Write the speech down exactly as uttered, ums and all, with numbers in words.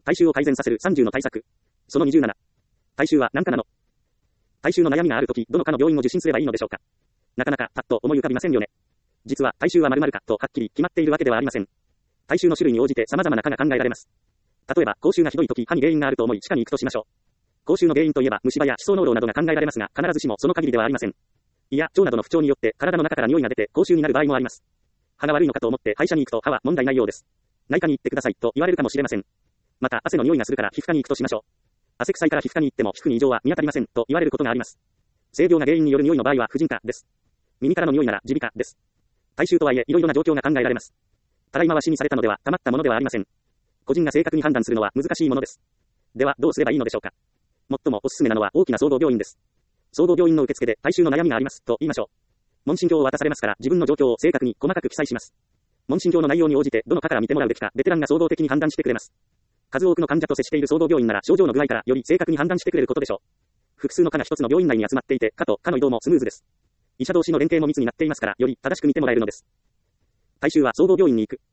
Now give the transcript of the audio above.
体臭を改善させるさんじゅうの対策。そのにじゅうなな。体臭は何かなの？体臭の悩みがあるとき、どのかの病院を受診すればいいのでしょうか？なかなか、パッと思い浮かびませんよね。実は、体臭は〇〇かとはっきり決まっているわけではありません。体臭の種類に応じて様々な科が考えられます。例えば、口臭がひどいとき、歯に原因があると思い、歯科に行くとしましょう。口臭の原因といえば、虫歯や歯槽膿漏などが考えられますが、必ずしもその限りではありません。胃や腸などの不調によって、体の中から匂いが出て、口臭になる場合もあります。歯が悪いのかと思って、歯医者に行くと、歯は問題ないようです。内科に行ってください、と言われるかもしれません。また、汗の匂いがするから皮膚科に行くとしましょう。汗臭いから皮膚科に行っても、皮膚に異常は見当たりません、と言われることがあります。性病が原因による匂いの場合は、婦人科です。耳からの匂いなら、耳鼻科です。体臭とはいえ、いろいろな状況が考えられます。たらい回しにされたのでは、たまったものではありません。個人が正確に判断するのは難しいものです。では、どうすればいいのでしょうか。最もおすすめなのは大きな総合病院です。総合病院の受付で体臭の悩みがあります、と言いましょう。問診票を渡されますから、自分の状況を正確に細かく記載します。問診票の内容に応じて、どの科から見てもらうべきか、ベテランが総合的に判断してくれます。数多くの患者と接している総合病院なら、症状の具合からより正確に判断してくれることでしょう。複数の科が一つの病院内に集まっていて、科と科の移動もスムーズです。医者同士の連携も密になっていますから、より正しく見てもらえるのです。体臭は総合病院に行く。